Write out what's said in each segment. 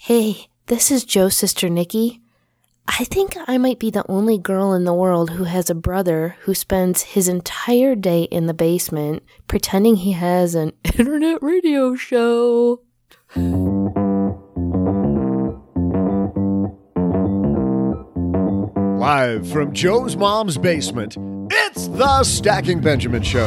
Hey, this is Joe's sister Nikki. I think I might be the only girl in the world who has a brother who spends his entire day in the basement pretending he has an internet radio show. Live from Joe's mom's basement, it's the Stacking Benjamin Show.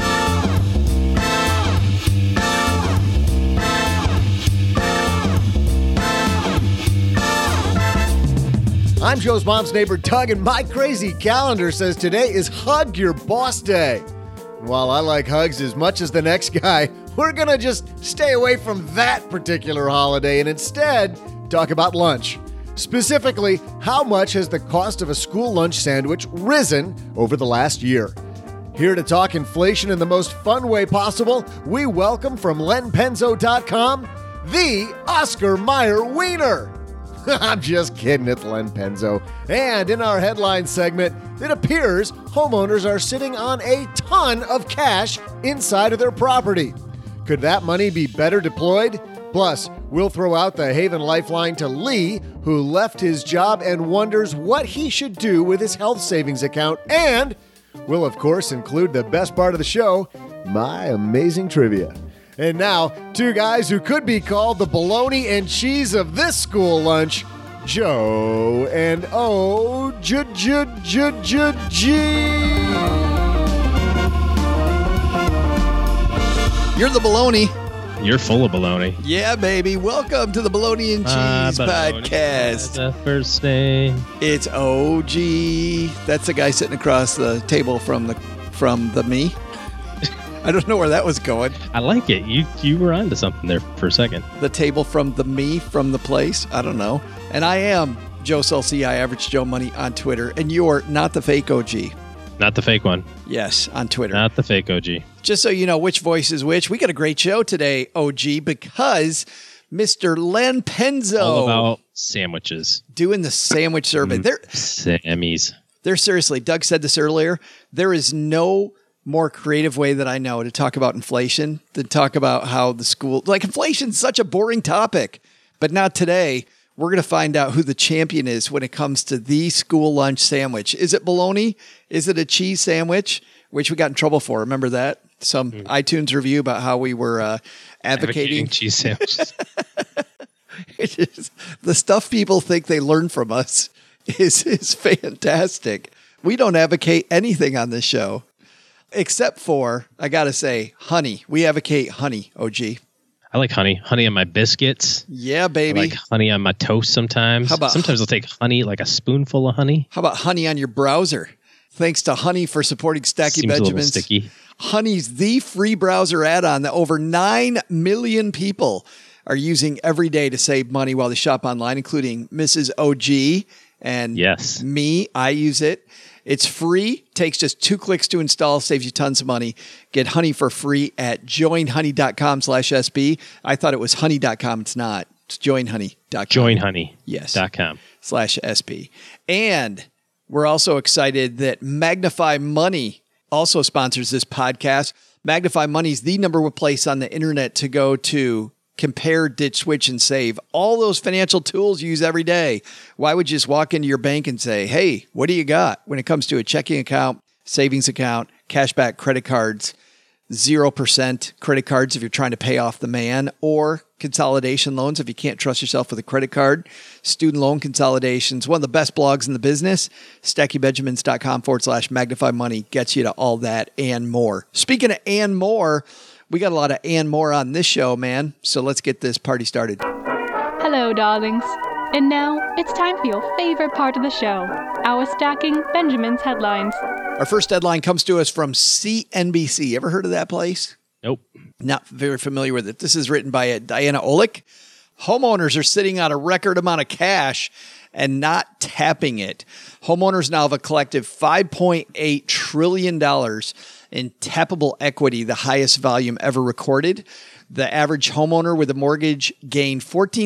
I'm Joe's mom's neighbor, Doug, and my crazy calendar says today is Hug Your Boss Day. And while I like hugs as much as the next guy, we're going to just stay away from that particular holiday and instead talk about lunch. Specifically, how much has the cost of a school lunch sandwich risen over the last year? Here to talk inflation in the most fun way possible, we welcome from lenpenzo.com, the Oscar Mayer Wiener. I'm just kidding, it's Len Penzo. And in our headline segment, it appears homeowners are sitting on a ton of cash inside of their property. Could that money be better deployed? Plus, we'll throw out the Haven Lifeline to Lee, who left his job and wonders what he should do with his health savings account. And we'll, of course, include the best part of the show, my amazing trivia. And now, two guys who could be called the bologna and cheese of this school lunch, Joe and O-G. You're the bologna. You're full of baloney. Yeah, baby. Welcome to the Bologna and Cheese podcast. The first name. It's OG. That's the guy sitting across the table from the me. I don't know where that was going. I like it. You were onto something there for a second. The table from the me from the place. I don't know. And I am Joe Celci, Average Joe Money on Twitter. And you're not the fake OG. Not the fake one. Yes, on Twitter. Not the fake OG. Just so you know which voice is which, we got a great show today, OG, because Mr. Len Penzo. All about sandwiches. Doing the sandwich survey. Sammys. They're seriously, Doug said this earlier, there is no more creative way that I know to talk about inflation than talk about how the school, like inflation's such a boring topic, but not today. We're going to find out who the champion is when it comes to the school lunch sandwich. Is it bologna? Is it a cheese sandwich? Which we got in trouble for. Remember that? Some iTunes review about how we were advocating cheese sandwiches. The stuff people think they learn from us is fantastic. We don't advocate anything on this show. Except for, I got to say, honey. We advocate honey, OG. I like honey. Honey on my biscuits. Yeah, baby. I like honey on my toast sometimes. Sometimes I'll take honey, like a spoonful of honey. How about honey on your browser? Thanks to Honey for supporting Stacky Seems Benjamins. A little sticky. Honey's the free browser add-on that over 9 million people are using every day to save money while they shop online, including Mrs. OG and me. I use it. It's free, takes just 2 clicks to install, saves you tons of money. Get Honey for free at joinhoney.com/SB. I thought it was honey.com. It's not. It's joinhoney.com. Joinhoney. Yes. .com. /SB. And we're also excited that Magnify Money also sponsors this podcast. Magnify Money is the number one place on the internet to go to compare, ditch, switch, and save. All those financial tools you use every day. Why would you just walk into your bank and say, hey, what do you got when it comes to a checking account, savings account, cashback credit cards, 0% credit cards if you're trying to pay off the man, or consolidation loans if you can't trust yourself with a credit card, student loan consolidations. One of the best blogs in the business, stackybenjamins.com/magnify money gets you to all that and more. Speaking of and more, we got a lot of and more on this show, man. So let's get this party started. Hello, darlings. And now it's time for your favorite part of the show, our Stacking Benjamins headlines. Our first headline comes to us from CNBC. Ever heard of that place? Nope. Not very familiar with it. This is written by Diana Olick. Homeowners are sitting on a record amount of cash and not tapping it. Homeowners now have a collective $5.8 trillion in tappable equity, the highest volume ever recorded. The average homeowner with a mortgage gained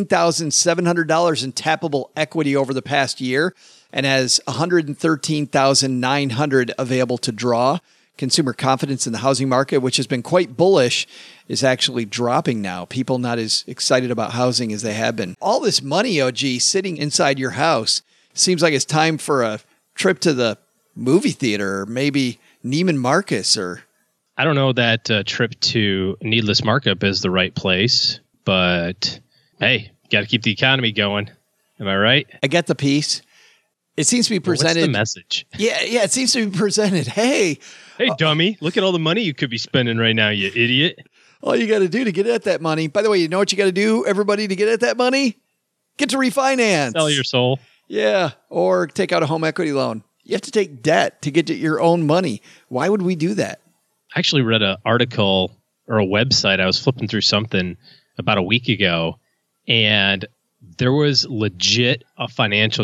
$14,700 in tappable equity over the past year and has $113,900 available to draw. consumer confidence in the housing market, which has been quite bullish, is actually dropping now. People not as excited about housing as they have been. All this money, OG, sitting inside your house, seems like it's time for a trip to the movie theater, or maybe Neiman Marcus, or... I don't know that trip to Needless Markup is the right place, but hey, got to keep the economy going. Am I right? I get the piece. It seems to be presented... What's the message? Yeah, it seems to be presented. Hey, dummy, look at all the money you could be spending right now, you idiot. All you got to do to get at that money. By the way, you know what you got to do, everybody, to get at that money? Get to refinance. Sell your soul. Yeah, or take out a home equity loan. You have to take debt to get your own money. Why would we do that? I actually read an article or a website. I was flipping through something about a week ago, and there was legit a financial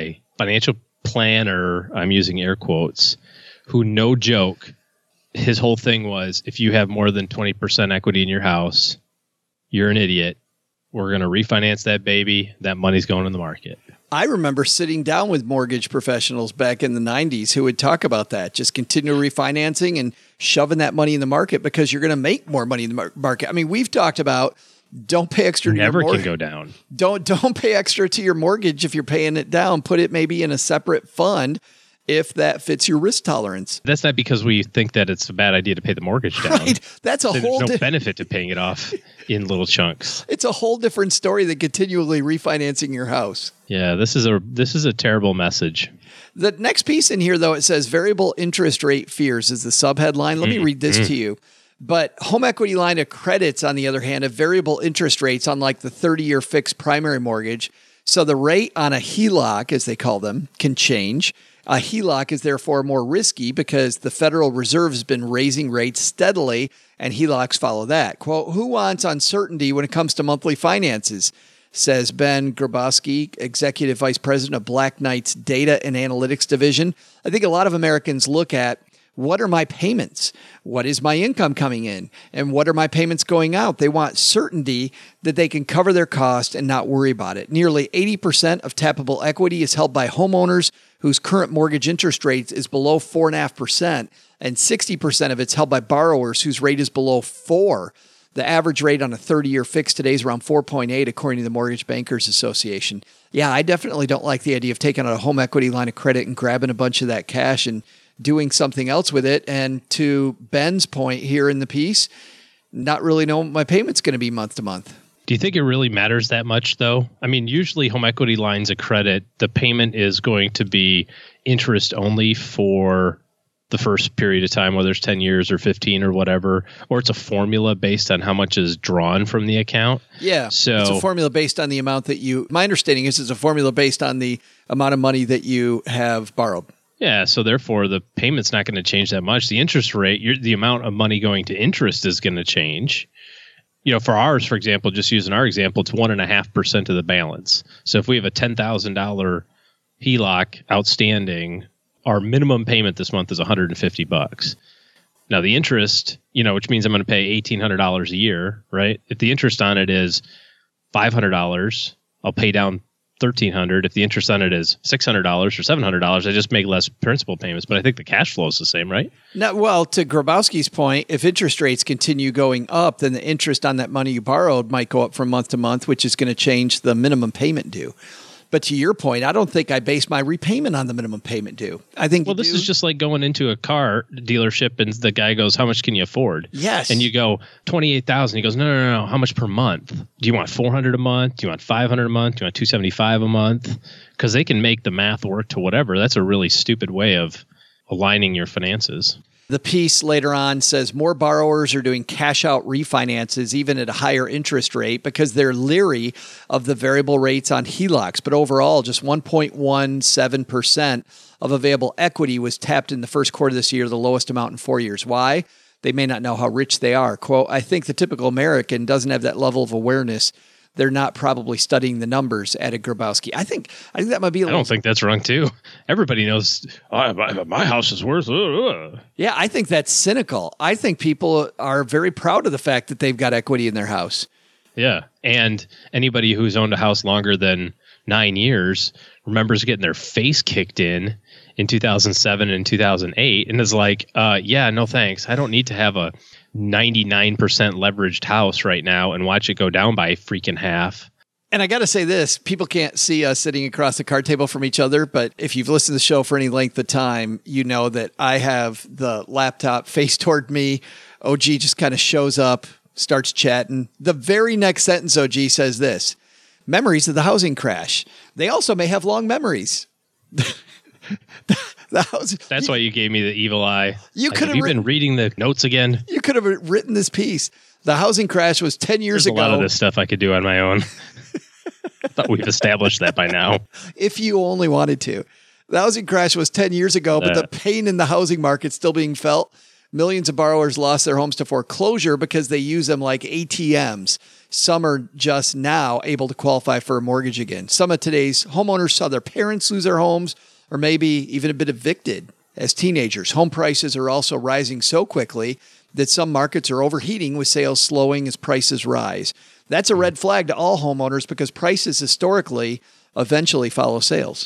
planner, I'm using air quotes, who, no joke, his whole thing was, if you have more than 20% equity in your house, you're an idiot. We're going to refinance that baby. That money's going in the market. I remember sitting down with mortgage professionals back in the 90s who would talk about that, just continue refinancing and shoving that money in the market because you're going to make more money in the market. I mean, we've talked about don't pay extra to your mortgage. Never can go down. Don't pay extra to your mortgage if you're paying it down. Put it maybe in a separate fund if that fits your risk tolerance. That's not because we think that it's a bad idea to pay the mortgage down. Right. That's There's no benefit to paying it off in little chunks. It's a whole different story than continually refinancing your house. Yeah, this is a terrible message. The next piece in here, though, it says variable interest rate fears is the subheadline. Let me read this to you. But home equity line of credits, on the other hand, have variable interest rates, unlike the 30-year fixed primary mortgage. So the rate on a HELOC, as they call them, can change. A HELOC is therefore more risky because the Federal Reserve has been raising rates steadily, and HELOCs follow that. Quote, who wants uncertainty when it comes to monthly finances? Says Ben Grabowski, Executive Vice President of Black Knight's Data and Analytics Division. I think a lot of Americans look at, what are my payments? What is my income coming in? And what are my payments going out? They want certainty that they can cover their cost and not worry about it. Nearly 80% of tappable equity is held by homeowners whose current mortgage interest rate is below 4.5%, and 60% of it's held by borrowers whose rate is below 4. The average rate on a 30-year fix today is around 4.8, according to the Mortgage Bankers Association. Yeah, I definitely don't like the idea of taking out a home equity line of credit and grabbing a bunch of that cash and doing something else with it. And to Ben's point here in the piece, not really know what my payment's going to be month to month. Do you think it really matters that much, though? I mean, usually home equity lines of credit, the payment is going to be interest only for the first period of time, whether it's 10 years or 15 or whatever, or it's a formula based on how much is drawn from the account. Yeah, so it's a formula based on the amount that my understanding is it's a formula based on the amount of money that you have borrowed. Yeah, so therefore the payment's not going to change that much. The interest rate, the amount of money going to interest is going to change. You know, for ours, for example, just using our example, it's 1.5% of the balance. So if we have a $10,000 HELOC outstanding, our minimum payment this month is $150. Now the interest, which means I'm going to pay $1,800 a year, right? If the interest on it is $500, I'll pay down $1,300. If the interest on it is $600 or $700, I just make less principal payments. But I think the cash flow is the same, right? Now, well, to Grabowski's point, if interest rates continue going up, then the interest on that money you borrowed might go up from month to month, which is going to change the minimum payment due. But to your point, I don't think I base my repayment on the minimum payment due. I think this is just like going into a car dealership and the guy goes, "How much can you afford?" Yes. And you go, $28,000. He goes, No. How much per month? Do you want $400 a month? Do you want $500 a month? Do you want $275 a month? Because they can make the math work to whatever. That's a really stupid way of aligning your finances. The piece later on says more borrowers are doing cash out refinances, even at a higher interest rate, because they're leery of the variable rates on HELOCs. But overall, just 1.17% of available equity was tapped in the first quarter of this year, the lowest amount in 4 years. Why? They may not know how rich they are. Quote, I think the typical American doesn't have that level of awareness. They're not probably studying the numbers, added Grabowski. I think that might be a little... I don't think that's wrong, too. Everybody knows my house is worth... Yeah, I think that's cynical. I think people are very proud of the fact that they've got equity in their house. Yeah. And anybody who's owned a house longer than 9 years remembers getting their face kicked in 2007 and 2008 and is like, yeah, no thanks. I don't need to have a 99% leveraged house right now and watch it go down by freaking half. And I got to say this, people can't see us sitting across the card table from each other, but if you've listened to the show for any length of time, you know that I have the laptop face toward me. OG just kind of shows up, starts chatting. The very next sentence, OG says this: memories of the housing crash. They also may have long memories. That's why you gave me the evil eye. You could have been reading the notes again. You could have written this piece. The housing crash was 10 years ago. A lot of this stuff I could do on my own. I thought we've established that by now. If you only wanted to. The housing crash was 10 years ago, but the pain in the housing market still being felt. Millions of borrowers lost their homes to foreclosure because they use them like ATMs. Some are just now able to qualify for a mortgage again. Some of today's homeowners saw their parents lose their homes or maybe even have been evicted as teenagers. Home prices are also rising so quickly that some markets are overheating with sales slowing as prices rise. That's a red flag to all homeowners because prices historically eventually follow sales.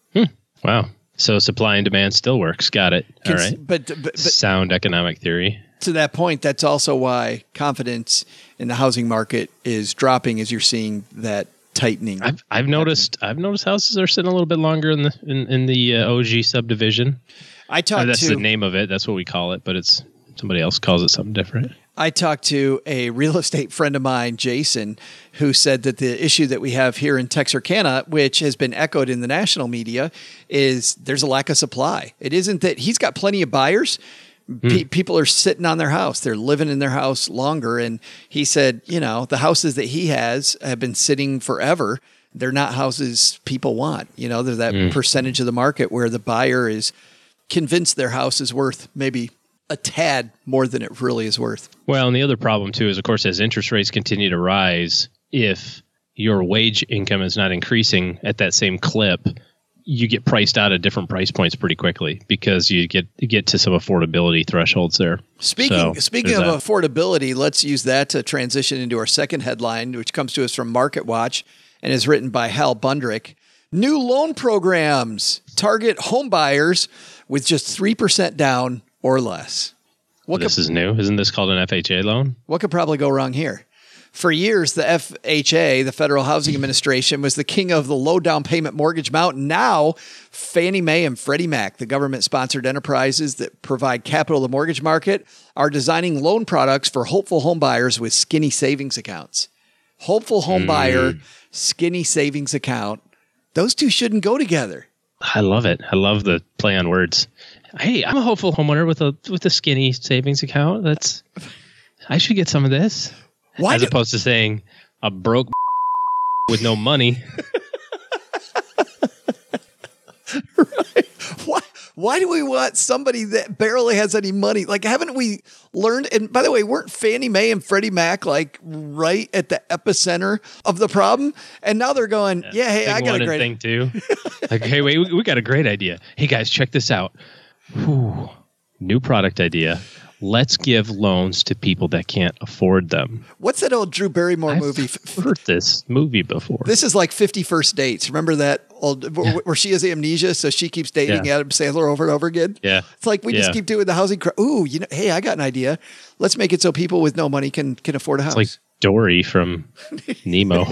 Wow. So supply and demand still works. Got it. All right. But sound economic theory. To that point, that's also why confidence in the housing market is dropping as you're seeing that tightening. I've noticed houses are sitting a little bit longer in the OG subdivision. That's the name of it. That's what we call it, but it's somebody else calls it something different. I talked to a real estate friend of mine, Jason, who said that the issue that we have here in Texarkana, which has been echoed in the national media, is there's a lack of supply. It isn't that he's got plenty of buyers. People are sitting on their house. They're living in their house longer. And he said, the houses that he has have been sitting forever. They're not houses people want. They're that percentage of the market where the buyer is convinced their house is worth maybe a tad more than it really is worth. Well, and the other problem too is, of course, as interest rates continue to rise, if your wage income is not increasing at that same clip, you get priced out at different price points pretty quickly because you get to some affordability thresholds there. Speaking of affordability, let's use that to transition into our second headline, which comes to us from MarketWatch and is written by Hal Bundrick. New loan programs target home buyers with just 3% down or less. This is new. Isn't this called an FHA loan? What could probably go wrong here? For years, the FHA, the Federal Housing Administration, was the king of the low down payment mortgage mountain. Now, Fannie Mae and Freddie Mac, the government-sponsored enterprises that provide capital to the mortgage market, are designing loan products for hopeful home buyers with skinny savings accounts. Hopeful home buyer, skinny savings account. Those two shouldn't go together. I love it. I love the play on words. Hey, I'm a hopeful homeowner with a skinny savings account. I should get some of this. As opposed to saying a broke with no money. Right. Why do we want somebody that barely has any money? Like, haven't we learned? And by the way, weren't Fannie Mae and Freddie Mac like right at the epicenter of the problem? And now they're going, hey, I got a great thing too. Like, hey, wait, we got a great idea. Hey guys, check this out. Whew. New product idea. Let's give loans to people that can't afford them. What's that old Drew Barrymore movie? I've heard this movie before. This is like 50 First Dates. Remember that old where she has amnesia, so she keeps dating Adam Sandler over and over again? Yeah. It's like we just keep doing the housing. Ooh, hey, I got an idea. Let's make it so people with no money can afford a house. It's like Dory from Nemo.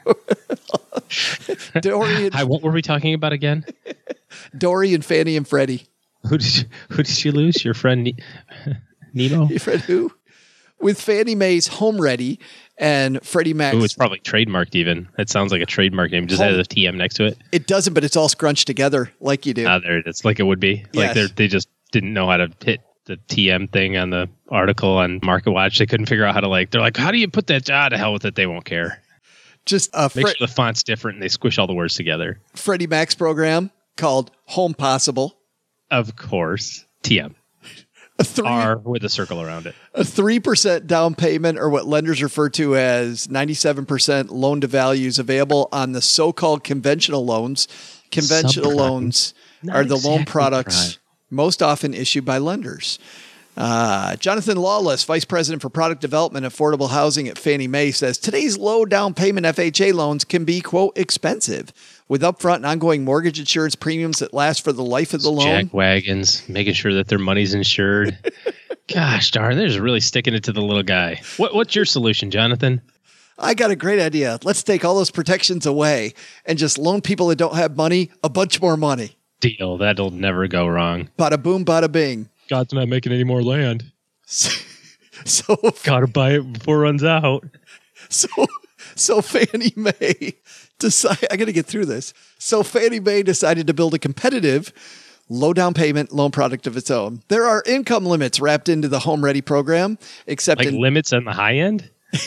Dory. What were we talking about again? Dory and Fannie and Freddie. Who did you lose? Your friend Nemo? Your friend who? With Fannie Mae's Home Ready and Freddie Mac's... Ooh, it's probably trademarked even. It sounds like a trademark name. Just has a TM next to it. It doesn't, but it's all scrunched together like you do. There it is. Like it would be. Yes. Like they just didn't know how to hit the TM thing on the article on MarketWatch. They couldn't figure out how to they're like, how do you put that? To hell with it. They won't care. Just make sure the font's different and they squish all the words together. Freddie Mac's program called Home Possible. Of course. TM. R with a circle around it. A 3% down payment, or what lenders refer to as 97% loan to values, available on the so-called conventional loans. Conventional loans are the loan products most often issued by lenders. Jonathan Lawless, Vice President for Product Development and Affordable Housing at Fannie Mae, says today's low down payment FHA loans can be, quote, expensive with upfront and ongoing mortgage insurance premiums that last for the life of the loan. Jack wagons, making sure that their money's insured. Gosh darn, they're just really sticking it to the little guy. What's your solution, Jonathan? I got a great idea. Let's take all those protections away and just loan people that don't have money a bunch more money. Deal. That'll never go wrong. Bada boom, bada bing. God's not making any more land. So Gotta buy it before it runs out. So Fannie Mae decided, I got to get through this. So Fannie Mae decided to build a competitive low down payment loan product of its own. There are income limits wrapped into the Home Ready program, except like limits on the high end?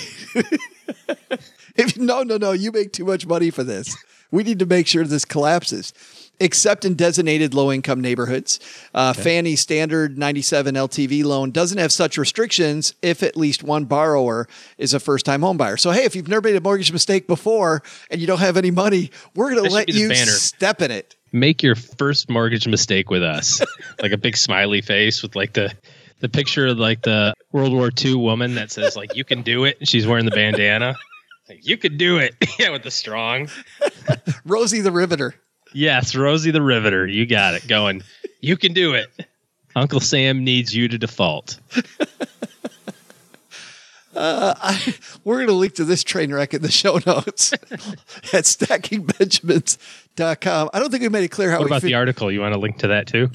No, you make too much money for this. We need to make sure this collapses. Except in designated low-income neighborhoods. Fannie's standard 97 LTV loan doesn't have such restrictions if at least one borrower is a first-time home buyer. So, hey, if you've never made a mortgage mistake before and you don't have any money, we're going to let you step in it. Make your first mortgage mistake with us. Like a big smiley face with like the picture of like the World War II woman that says like, you can do it. And she's wearing the bandana. Like, you could do it. Yeah, with the strong. Rosie the Riveter. Yes, Rosie the Riveter. You got it. Going, you can do it. Uncle Sam needs you to default. We're going to link to this train wreck in the show notes at stackingbenjamins.com. I don't think we made it clear how What about the article? You want to link to that too?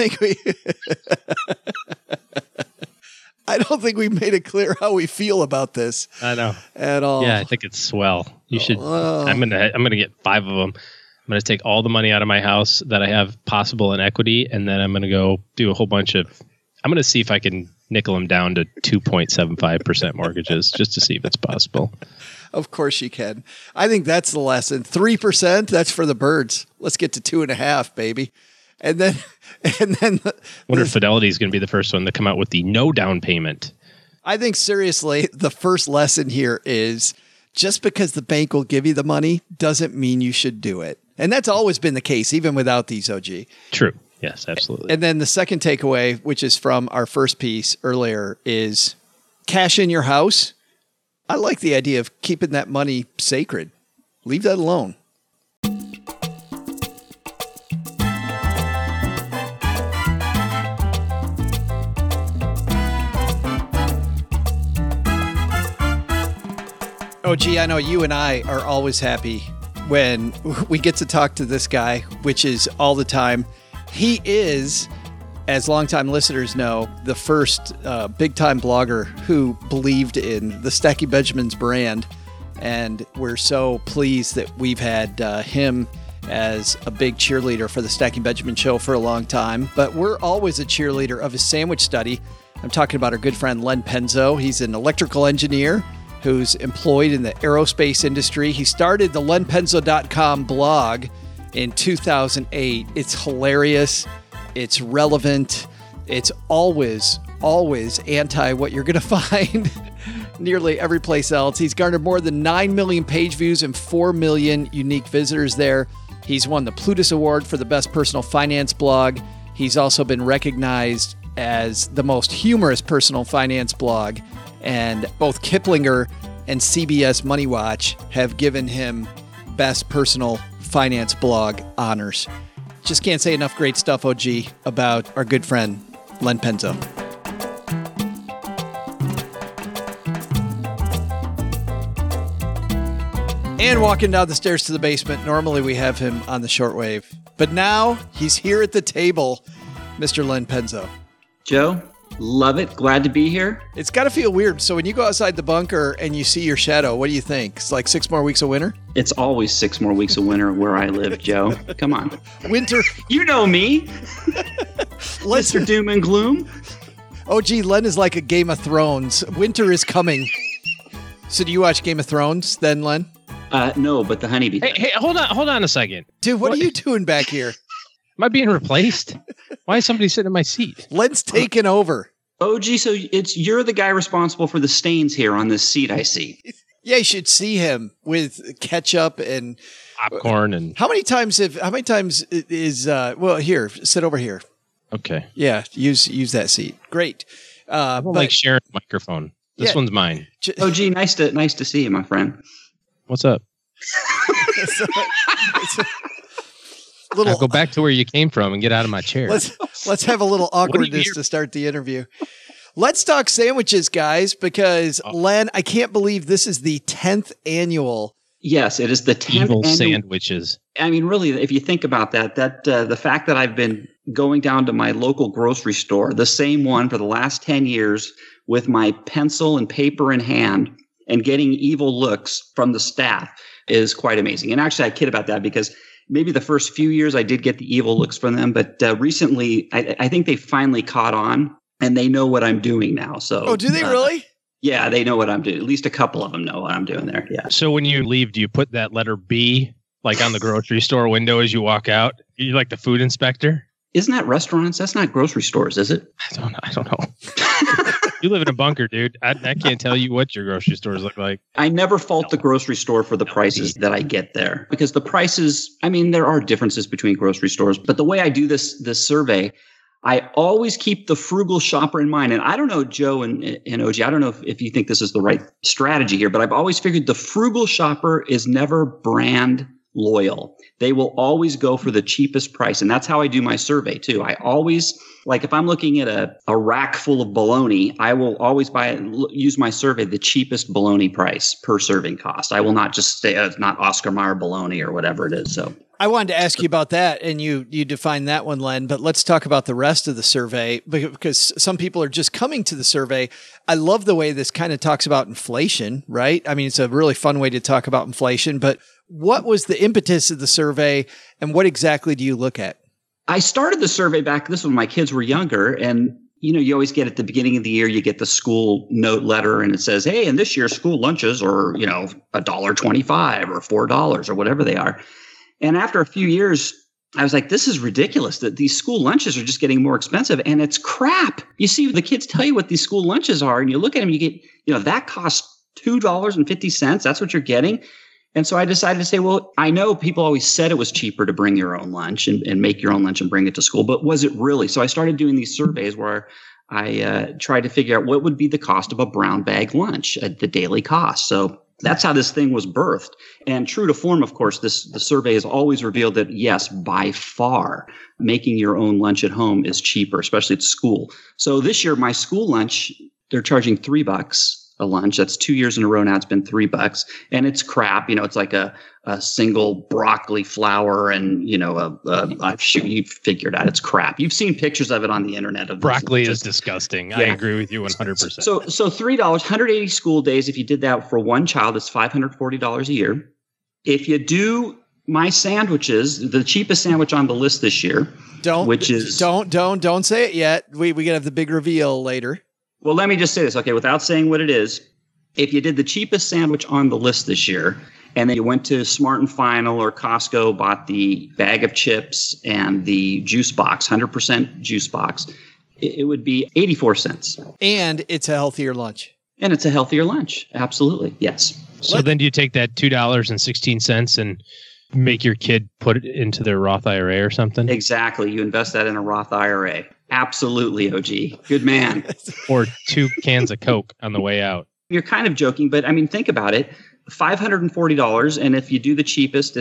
I don't think we made it clear how we feel about this. I know. At all. Yeah, I think it's swell. You should. I'm gonna get 5 of them. I'm going to take all the money out of my house that I have possible in equity, and then I'm going to go do a whole bunch of – I'm going to see if I can nickel them down to 2.75% mortgages just to see if it's possible. Of course you can. I think that's the lesson. 3%, that's for the birds. Let's get to 2.5%, baby. And then wonder if Fidelity is going to be the first one to come out with the no down payment. I think seriously, the first lesson here is just because the bank will give you the money doesn't mean you should do it. And that's always been the case, even without these, OG. True. Yes, absolutely. And then the second takeaway, which is from our first piece earlier, is cash in your house. I like the idea of keeping that money sacred. Leave that alone. Oh, gee, I know you and I are always happy when we get to talk to this guy, which is all the time. He is, as longtime listeners know, the first big-time blogger who believed in the Stacking Benjamins brand. And we're so pleased that we've had him as a big cheerleader for the Stacking Benjamin show for a long time. But we're always a cheerleader of his sandwich study. I'm talking about our good friend Len Penzo. He's an electrical engineer who's employed in the aerospace industry. He started the lenpenzo.com blog in 2008. It's hilarious. It's relevant. It's always anti what you're going to find nearly every place else. He's garnered more than 9 million page views and 4 million unique visitors there. He's won the Plutus Award for the best personal finance blog. He's also been recognized as the most humorous personal finance blog. And both Kiplinger and CBS Money Watch have given him best personal finance blog honors. Just can't say enough great stuff, OG, about our good friend, Len Penzo. And walking down the stairs to the basement, normally we have him on the shortwave. But now he's here at the table, Mr. Len Penzo. Joe, love it. Glad to be here. It's got to feel weird. So when you go outside the bunker and you see your shadow, what do you think? It's like 6 more weeks of winter? It's always 6 more weeks of winter where I live, Joe. Come on. Winter. You know me. Mr. Doom and Gloom. Oh, gee, Len is like a Game of Thrones. Winter is coming. So do you watch Game of Thrones then, Len? No, but the honeybee. Hey, hold on a second. Dude, what are you doing back here? Am I being replaced? Why is somebody sitting in my seat? Len's taking over. Oh, gee, so you're the guy responsible for the stains here on this seat, I see. Yeah, you should see him with ketchup and popcorn and How many times is well, here, sit over here. Okay. Yeah, use that seat. Great. I don't like sharing a microphone. This one's mine. Oh, gee, nice to see you, my friend. What's up? it's a little. I'll go back to where you came from and get out of my chair. Let's have a little awkwardness to start the interview. Let's talk sandwiches, guys, because Len, I can't believe this is the 10th annual. Yes, it is the 10th Evil annual sandwiches. I mean, really, if you think about that, the fact that I've been going down to my local grocery store, the same one for the last 10 years, with my pencil and paper in hand and getting evil looks from the staff is quite amazing. And actually, I kid about that because maybe the first few years I did get the evil looks from them, but recently I think they finally caught on and they know what I'm doing now. So, do they really? Yeah, they know what I'm doing. At least a couple of them know what I'm doing there. Yeah. So when you leave, do you put that letter B like on the grocery store window as you walk out? You like the food inspector? Isn't that restaurants? That's not grocery stores, is it? I don't know. You live in a bunker, dude. I can't tell you what your grocery stores look like. I never fault the grocery store for the prices that I get there because the prices, I mean, there are differences between grocery stores, but the way I do this survey, I always keep the frugal shopper in mind. And I don't know, Joe and OG, I don't know if you think this is the right strategy here, but I've always figured the frugal shopper is never brand loyal. They will always go for the cheapest price. And that's how I do my survey too. I always, like if I'm looking at a rack full of bologna, I will always use my survey, the cheapest bologna price per serving cost. I will not just say it's not Oscar Mayer bologna or whatever it is. So I wanted to ask you about that, and you defined that one, Len, but let's talk about the rest of the survey because some people are just coming to the survey. I love the way this kind of talks about inflation, right? I mean, it's a really fun way to talk about inflation, but what was the impetus of the survey and what exactly do you look at? I started the survey back, this was when my kids were younger, and you always get at the beginning of the year, you get the school note letter and it says, hey, and this year's school lunches are, $1.25 or $4 or whatever they are. And after a few years, I was like, this is ridiculous that these school lunches are just getting more expensive and it's crap. You see, the kids tell you what these school lunches are and you look at them, you get, that costs $2.50. That's what you're getting. And so I decided to say, well, I know people always said it was cheaper to bring your own lunch and make your own lunch and bring it to school, but was it really? So I started doing these surveys where I tried to figure out what would be the cost of a brown bag lunch, the daily cost. So that's how this thing was birthed. And true to form, of course, the survey has always revealed that, yes, by far, making your own lunch at home is cheaper, especially at school. So this year, my school lunch, they're charging $3 a lunch. That's 2 years in a row now. It's been $3 and it's crap. It's like a single broccoli flour and, you figured out it's crap. You've seen pictures of it on the internet. Of broccoli is disgusting. Yeah. I agree with you 100%. So $3, 180 school days. If you did that for one child, it's $540 a year. If you do my sandwiches, the cheapest sandwich on the list this year, don't say it yet. We gotta have the big reveal later. Well, let me just say this, okay, without saying what it is. If you did the cheapest sandwich on the list this year, and then you went to Smart & Final or Costco, bought the bag of chips and the juice box, 100% juice box, it would be 84 cents. And it's a healthier lunch. And it's a healthier lunch. Absolutely. Yes. So then do you take that $2.16 and make your kid put it into their Roth IRA or something? Exactly. You invest that in a Roth IRA. Absolutely, OG. Good man. Or 2 cans of Coke on the way out. You're kind of joking, but I mean, think about it. $540. And if you do the cheapest,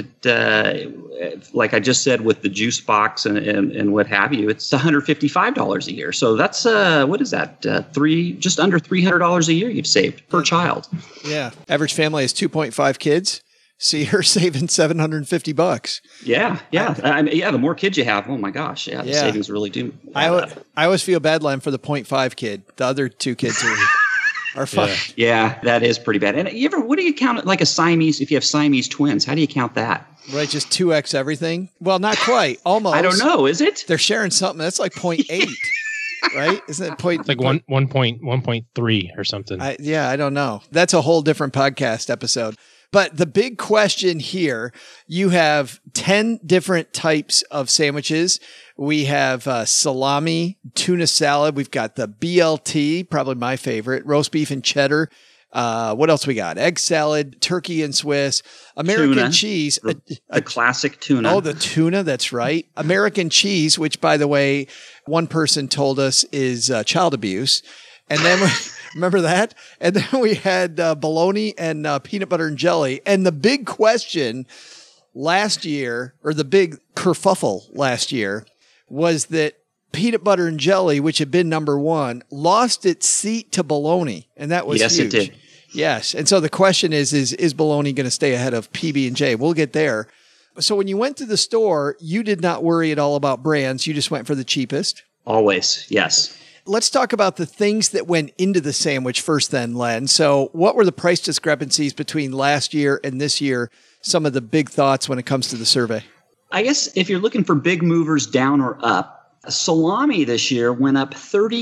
like I just said, with the juice box and what have you, it's $155 a year. So that's, what is that? Just under $300 a year you've saved per child. Yeah. Average family has 2.5 kids. So you're saving $750. Yeah. The more kids you have, oh my gosh. Yeah. The savings really do. I always feel bad, Len, for the 0.5 kid. The other 2 kids are fine. Yeah, that is pretty bad. And what do you count like a Siamese, if you have Siamese twins, how do you count that? Right. Just 2x everything. Well, not quite. Almost. I don't know. Is it? They're sharing something. That's like 0.8. Right? Isn't it point? It's like 1.3 or something. I don't know. That's a whole different podcast episode. But the big question here, you have 10 different types of sandwiches. We have salami, tuna salad. We've got the BLT, probably my favorite, roast beef and cheddar. What else we got? Egg salad, turkey and Swiss, American Tuna. cheese. The classic tuna. Oh, the tuna. That's right. American cheese, which, by the way, one person told us is child abuse. And then remember that? And then we had bologna and peanut butter and jelly. And the big question last year, or the big kerfuffle last year, was that peanut butter and jelly, which had been number one, lost its seat to bologna. And that was yes, huge. it did. Yes. And so the question is bologna going to stay ahead of PB&J? We'll get there. So when you went to the store, you did not worry at all about brands. You just went for the cheapest. Always. Yes. Let's talk about the things that went into the sandwich first then, Len. So what were the price discrepancies between last year and this year? Some of the big thoughts when it comes to the survey. I guess if you're looking for big movers down or up, salami this year went up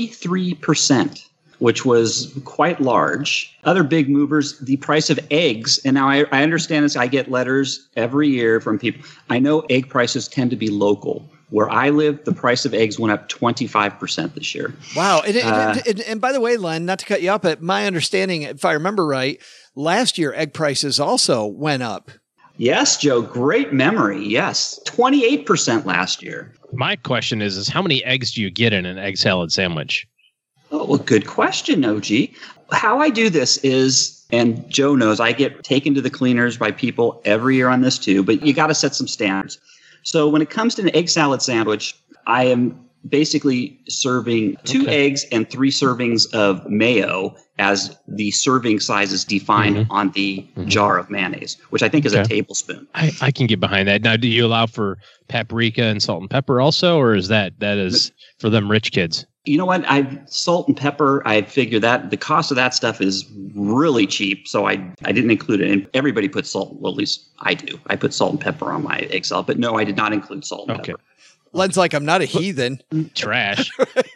33%. Which was quite large. Other big movers, the price of eggs. And now I understand this. I get letters every year from people. I know egg prices tend to be local. Where I live, the price of eggs went up 25% this year. Wow. And by the way, Len, not to cut you off, but my understanding, if I remember right, last year egg prices also went up. Yes, Joe. Great memory. Yes. 28% last year. My question is how many eggs do you get in an egg salad sandwich? Oh, well, good question, OG. How I do this is, and Joe knows, I get taken to the cleaners by people every year on this too, but you got to set some standards. So when it comes to an egg salad sandwich, I am basically serving 2 eggs and 3 servings of mayo as the serving size is defined on the jar of mayonnaise, which I think is a tablespoon. I can get behind that. Now, do you allow for paprika and salt and pepper also, or is that is for them rich kids? You know what? Salt and pepper, I figured that the cost of that stuff is really cheap, so I didn't include it. And everybody puts salt. Well, at least I do. I put salt and pepper on my egg salad, but no, I did not include salt and pepper. Len's like, I'm not a heathen. Trash.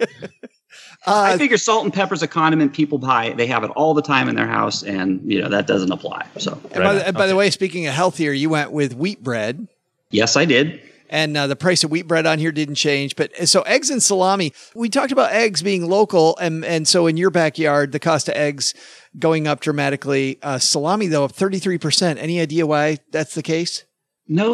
I figure salt and pepper is a condiment people buy. They have it all the time in their house, and that doesn't apply. So, and by the way, speaking of healthier, you went with wheat bread. Yes, I did. And the price of wheat bread on here didn't change. But so eggs and salami, we talked about eggs being local. And so in your backyard, the cost of eggs going up dramatically. Salami, though, up 33%. Any idea why that's the case? No,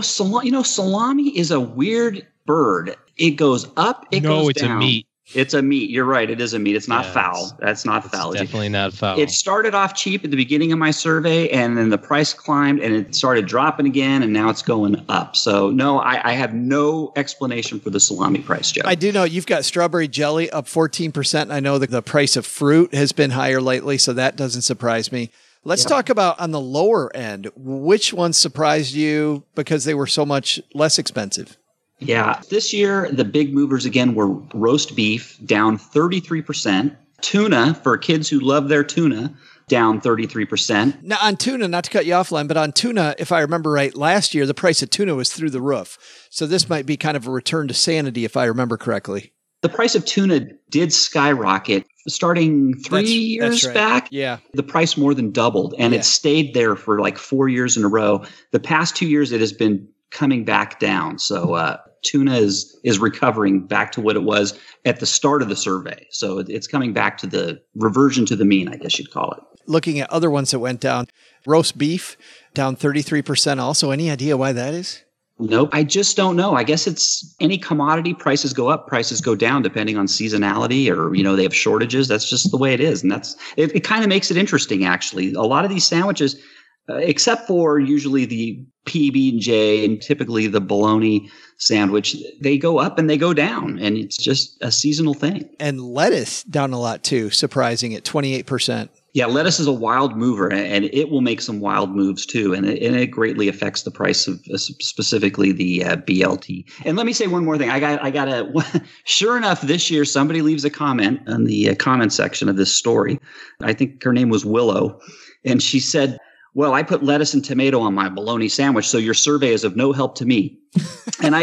salami is a weird bird. It goes up, it goes down. No, it's a meat. It's a meat. You're right. It is a meat. It's not foul. That's not foul. Definitely not foul. It started off cheap at the beginning of my survey, and then the price climbed, and it started dropping again, and now it's going up. So, no, I have no explanation for the salami price, Joe. I do know you've got strawberry jelly up 14%. I know that the price of fruit has been higher lately, so that doesn't surprise me. Let's talk about on the lower end. Which ones surprised you because they were so much less expensive? Yeah, this year, the big movers again were roast beef, down 33%. Tuna, for kids who love their tuna, down 33%. Now, on tuna, not to cut you off, Len, but on tuna, if I remember right, last year, the price of tuna was through the roof. So this might be kind of a return to sanity, if I remember correctly. The price of tuna did skyrocket. Starting 3 years back, the price more than doubled, and it stayed there for like 4 years in a row. The past 2 years, it has been coming back down. So tuna is recovering back to what it was at the start of the survey. So it's coming back to the reversion to the mean, I guess you'd call it. Looking at other ones that went down, roast beef down 33% also. Any idea why that is? Nope. I just don't know. I guess it's any commodity, prices go up, prices go down depending on seasonality or, they have shortages. That's just the way it is. And it kind of makes it interesting, actually. A lot of these sandwiches, except for usually the PB&J and typically the bologna sandwich, they go up and they go down. And it's just a seasonal thing. And lettuce down a lot too, surprising at 28%. Yeah, lettuce is a wild mover, and it will make some wild moves too, and it greatly affects the price of specifically the BLT. And let me say one more thing. I got sure enough, this year somebody leaves a comment on the comment section of this story. I think her name was Willow, and she said, "Well, I put lettuce and tomato on my bologna sandwich, so your survey is of no help to me." And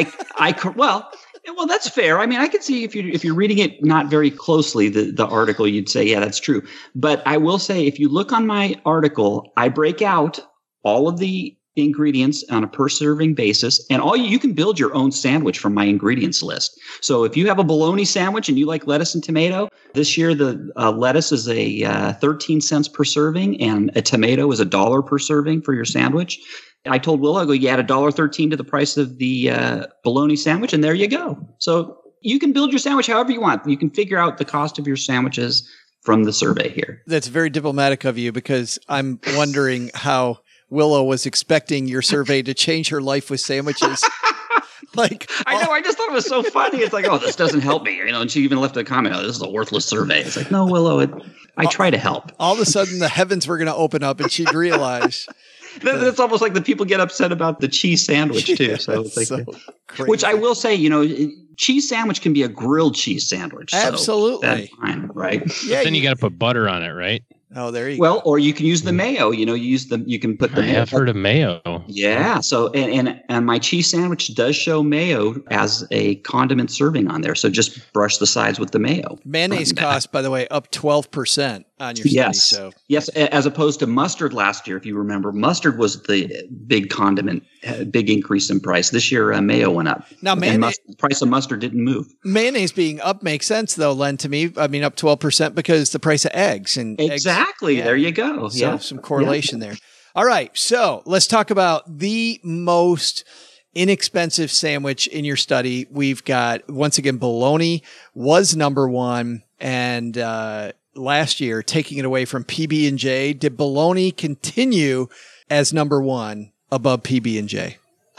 well, that's fair. I mean, I can see if you're reading it not very closely, the article, you'd say, yeah, that's true. But I will say, if you look on my article, I break out all of the ingredients on a per serving basis, and you can build your own sandwich from my ingredients list. So if you have a bologna sandwich and you like lettuce and tomato, This year, the lettuce is a 13 cents per serving, and a tomato is $1 per serving for your sandwich. I told Will, I go, you add $1.13 to the price of the bologna sandwich, and there you go. So you can build your sandwich however you want. You can figure out the cost of your sandwiches from the survey here. That's very diplomatic of you, because I'm wondering how Willow was expecting your survey to change her life with sandwiches. Like, I know, I just thought it was so funny. It's like, oh, this doesn't help me. And she even left a comment, oh, this is a worthless survey. It's like, no, Willow, I try to help. All of a sudden, the heavens were going to open up, and she'd realize. It's almost like the people get upset about the cheese sandwich too. So it's like, so which I will say, cheese sandwich can be a grilled cheese sandwich. Absolutely. So that's fine, right? Yeah. Then you got to put butter on it, right? Oh, there you go. Well, or you can use the mayo. You can put the I mayo. have heard of mayo. Yeah. So, and my cheese sandwich does show mayo as a condiment serving on there. So just brush the sides with the mayo. Mayonnaise cost, by the way, up 12% on your study. Yes. So. Yes. As opposed to mustard last year, if you remember, mustard was the big condiment, big increase in price. This year, mayo went up. Now, the price of mustard didn't move. Mayonnaise being up makes sense, though, Len, to me. I mean, up 12% because the price of eggs. And exactly. Eggs, there you go. So some correlation there. All right. So let's talk about the most inexpensive sandwich in your study. We've got, once again, bologna was number one. And last year, taking it away from PB&J, did bologna continue as number one above PB&J?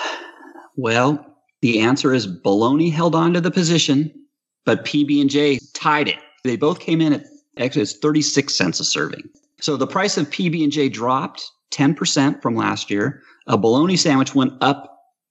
Well, the answer is bologna held on to the position, but PB&J tied it. They both came in at, actually, it's 36 cents a serving. So the price of PB&J dropped 10% from last year. A bologna sandwich went up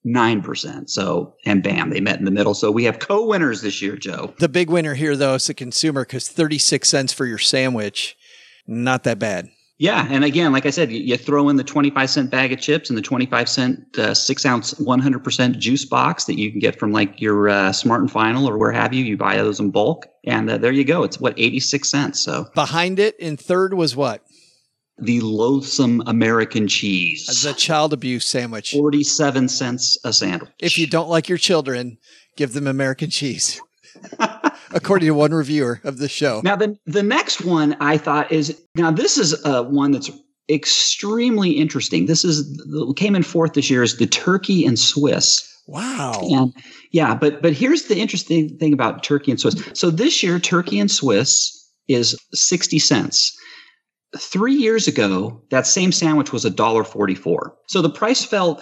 9%. So, and bam, they met in the middle. So we have co-winners this year, Joe. The big winner here, though, is the consumer, because 36 cents for your sandwich, not that bad. Yeah. And again, like I said, you throw in the 25-cent bag of chips and the 25-cent 6-ounce 100% juice box that you can get from like your Smart and Final or where have you. You buy those in bulk. And there you go. It's 86 cents. So behind it in third was what? The loathsome American cheese. The child abuse sandwich. 47 cents a sandwich. If you don't like your children, give them American cheese. According to one reviewer of the show. Now, the next one I thought is, now this is one that's extremely interesting. This came in fourth this year, is the turkey and Swiss. Wow. And yeah, but here's the interesting thing about turkey and Swiss. So this year, turkey and Swiss is 60 cents. 3 years ago, that same sandwich was $1.44. So the price fell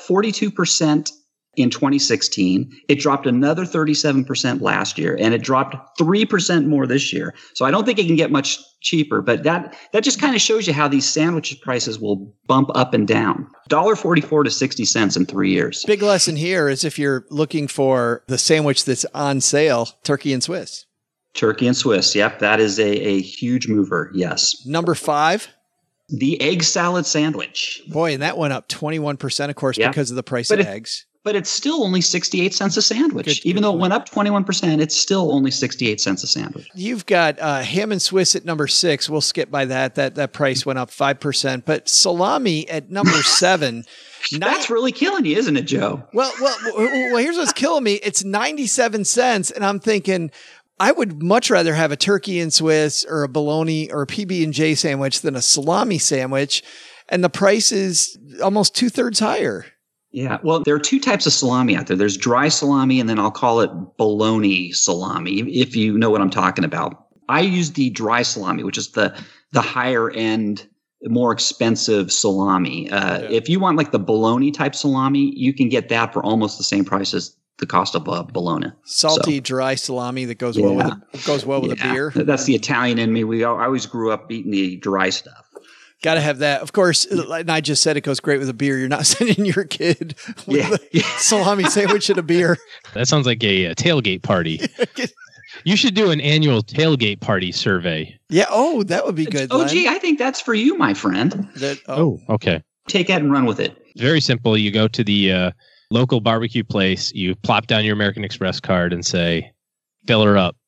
42% in 2016. It dropped another 37% last year, and it dropped 3% more this year. So I don't think it can get much cheaper, but that just kind of shows you how these sandwich prices will bump up and down. $1.44 to 60 cents in 3 years. Big lesson here is if you're looking for the sandwich that's on sale, turkey and Swiss. Turkey and Swiss. Yep. That is a huge mover. Yes. Number 5. The egg salad sandwich. Boy, and that went up 21%, of course, because of the price of eggs. But it's still only 68 cents a sandwich. Even though it went up 21%, it's still only 68 cents a sandwich. You've got ham and Swiss at number 6. We'll skip by that. That price went up 5%. But salami at number 7. That's really killing you, isn't it, Joe? Well, here's what's killing me. It's 97 cents. And I'm thinking, I would much rather have a turkey and Swiss or a bologna or a PB&J sandwich than a salami sandwich. And the price is almost 2/3 higher. Yeah. Well, there are two types of salami out there. There's dry salami, and then I'll call it bologna salami, if you know what I'm talking about. I use the dry salami, which is the higher end, more expensive salami. If you want like the bologna type salami, you can get that for almost the same price as the cost of bologna. Salty, dry salami that goes well with a beer. That's the Italian in me. I always grew up eating the dry stuff. Got to have that. Of course, and I just said it goes great with a beer. You're not sending your kid with a salami sandwich and a beer. That sounds like a tailgate party. You should do an annual tailgate party survey. Yeah. Oh, that would be good. Oh, gee, I think that's for you, my friend. Okay. Take that and run with it. Very simple. You go to the local barbecue place. You plop down your American Express card and say, fill her up.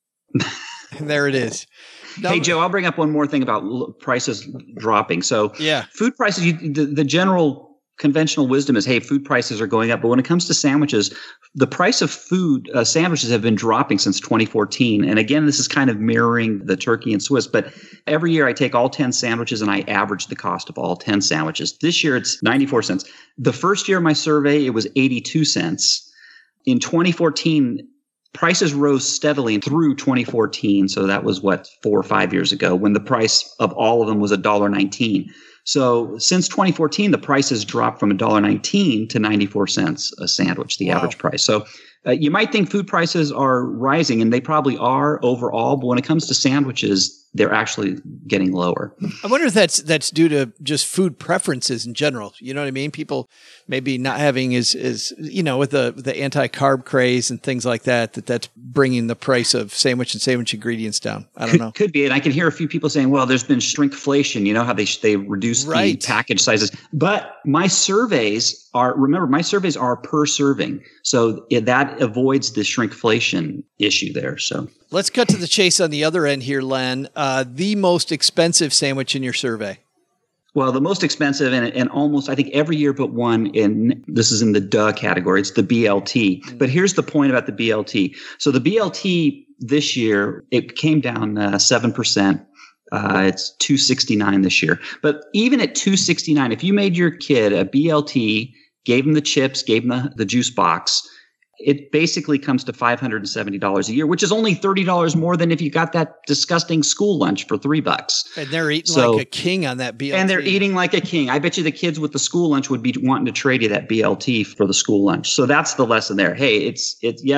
And there it is. Hey, Joe, I'll bring up one more thing about prices dropping. So yeah, food prices, the general conventional wisdom is, hey, food prices are going up. But when it comes to sandwiches, the price of food, sandwiches have been dropping since 2014. And again, this is kind of mirroring the turkey and Swiss. But every year I take all 10 sandwiches and I average the cost of all 10 sandwiches. This year it's 94 cents. The first year of my survey, it was 82 cents. In 2014, prices rose steadily through 2014. So that was 4 or 5 years ago, when the price of all of them was $1.19. So since 2014, the price has dropped from $1.19 to 94 cents a sandwich, the average price. So you might think food prices are rising, and they probably are overall, but when it comes to sandwiches, they're actually getting lower. I wonder if that's due to just food preferences in general. You know what I mean? People maybe not having with the anti-carb craze and things like that's bringing the price of sandwich and sandwich ingredients down. I don't know. Could be. And I can hear a few people saying, well, there's been shrinkflation. You know how they reduce the package sizes. But my surveys are per serving. So that avoids the shrinkflation issue there. So let's cut to the chase on the other end here, Len. The most expensive sandwich in your survey? Well, the most expensive, and almost, I think every year but one, this is in the duh category, it's the BLT. Mm-hmm. But here's the point about the BLT. So the BLT this year, it came down 7%. It's $2.69 this year. But even at $2.69, if you made your kid a BLT, gave him the chips, gave him the juice box, it basically comes to $570 a year, which is only $30 more than if you got that disgusting school lunch for $3. And they're eating like a king on that BLT. And they're eating like a king. I bet you the kids with the school lunch would be wanting to trade you that BLT for the school lunch. So that's the lesson there. Hey, it's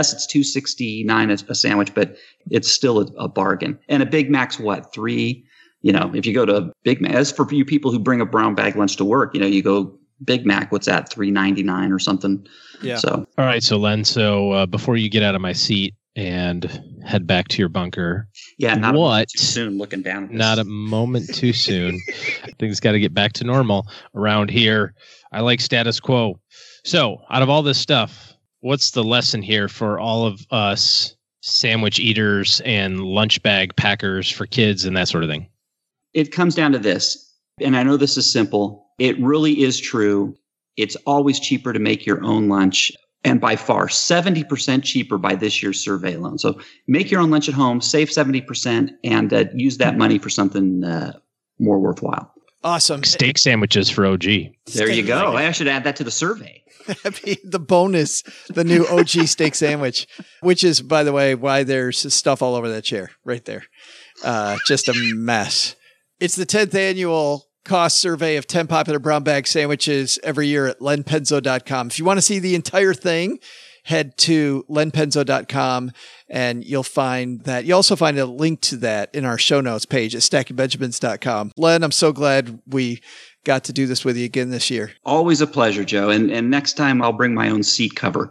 $2.69 a sandwich, but it's still a bargain. And a Big Mac's what? $3? If you go to Big Mac, as for you people who bring a brown bag lunch to work, you go Big Mac, what's that? $3.99 or something. Yeah. So, all right. So Len, before you get out of my seat and head back to your bunker. Yeah. Not a moment too soon looking down. Not a moment too soon. Things got to get back to normal around here. I like status quo. So out of all this stuff, what's the lesson here for all of us sandwich eaters and lunch bag packers for kids and that sort of thing? It comes down to this. And I know this is simple. It really is true. It's always cheaper to make your own lunch, and by far 70% cheaper by this year's survey alone. So make your own lunch at home, save 70%, and use that money for something more worthwhile. Awesome. Steak sandwiches for OG. There you go. I should add that to the survey. The bonus, the new OG steak sandwich, which is, by the way, why there's stuff all over that chair right there. Just a mess. It's the 10th annual cost survey of 10 popular brown bag sandwiches every year at lenpenzo.com. If you want to see the entire thing, head to lenpenzo.com and you'll find that. You also find a link to that in our show notes page at stackingbenjamins.com. Len, I'm so glad we got to do this with you again this year. Always a pleasure, Joe. And next time I'll bring my own seat cover.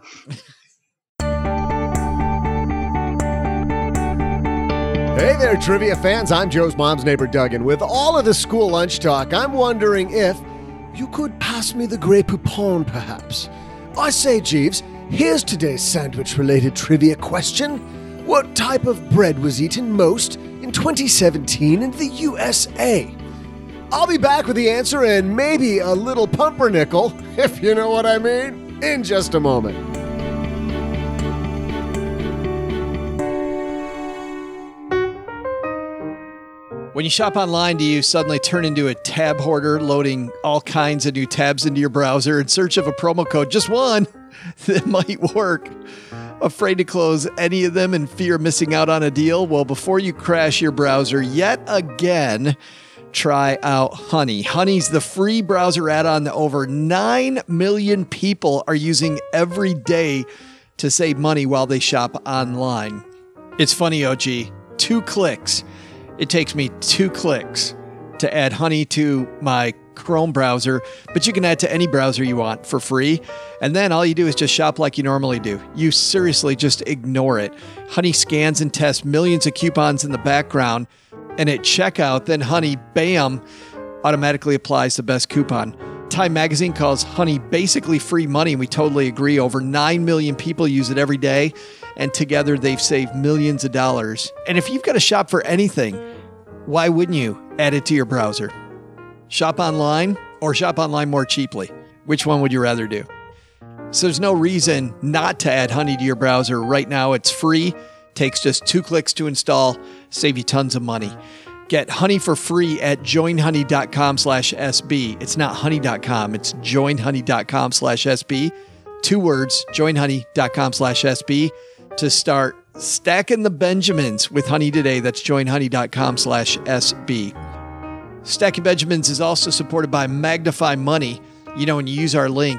Hey there, trivia fans. I'm Joe's mom's neighbor, Doug, and with all of the school lunch talk, I'm wondering if you could pass me the Grey Poupon, perhaps. I say, Jeeves, here's today's sandwich-related trivia question. What type of bread was eaten most in 2017 in the USA? I'll be back with the answer and maybe a little pumpernickel, if you know what I mean, in just a moment. When you shop online, do you suddenly turn into a tab hoarder, loading all kinds of new tabs into your browser in search of a promo code, just one, that might work? Afraid to close any of them in fear of missing out on a deal? Well, before you crash your browser yet again, try out Honey. Honey's the free browser add-on that over 9 million people are using every day to save money while they shop online. It's funny, OG. 2 clicks. It takes me 2 clicks to add Honey to my Chrome browser, but you can add to any browser you want for free. And then all you do is just shop like you normally do. You seriously just ignore it. Honey scans and tests millions of coupons in the background, and at checkout, then Honey, bam, automatically applies the best coupon. Time Magazine calls Honey basically free money, and we totally agree. Over 9 million people use it every day, and together they've saved millions of dollars. And if you've got to shop for anything, why wouldn't you add it to your browser? Shop online or shop online more cheaply. Which one would you rather do? So there's no reason not to add Honey to your browser. Right now it's free. Takes just 2 clicks to install. Save you tons of money. Get Honey for free at joinhoney.com/SB. It's not honey.com. It's joinhoney.com/SB. 2 words, joinhoney.com/SB to start stacking the Benjamins with Honey today. That's joinhoney.com/SB. Stacking Benjamins is also supported by Magnify Money. You know, when you use our link,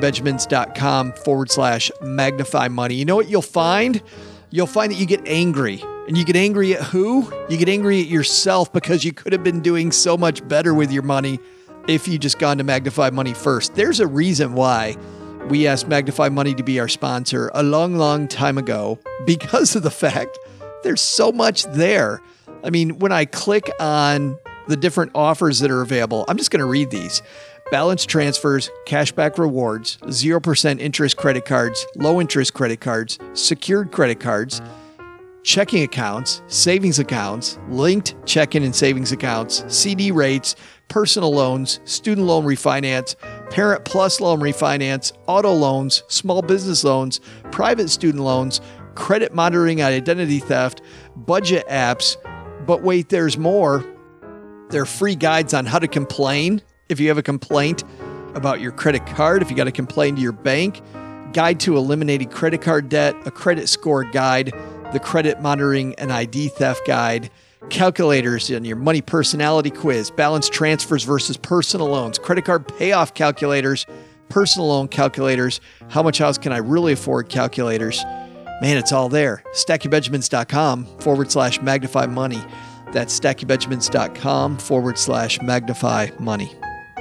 stackingbenjamins.com/Magnify Money. You know what you'll find? You'll find that you get angry. And you get angry at who? You get angry at yourself because you could have been doing so much better with your money if you just gone to Magnify Money first. There's a reason why we asked Magnify Money to be our sponsor a long, long time ago, because of the fact there's so much there. I mean, when I click on the different offers that are available, I'm just going to read these. Balance transfers, cashback rewards, 0% interest credit cards, low interest credit cards, secured credit cards, checking accounts, savings accounts, linked checking and savings accounts, CD rates, personal loans, student loan refinance, Parent Plus loan refinance, auto loans, small business loans, private student loans, credit monitoring and identity theft, budget apps. But wait, there's more. There are free guides on how to complain if you have a complaint about your credit card, if you got to complain to your bank, guide to eliminating credit card debt, a credit score guide, the credit monitoring and ID theft guide, calculators in your money personality quiz, balance transfers versus personal loans, credit card payoff calculators, personal loan calculators, how much house can I really afford calculators. Man, it's all there. StackingBenjamins.com/Magnify Money. That's StackingBenjamins.com/Magnify Money.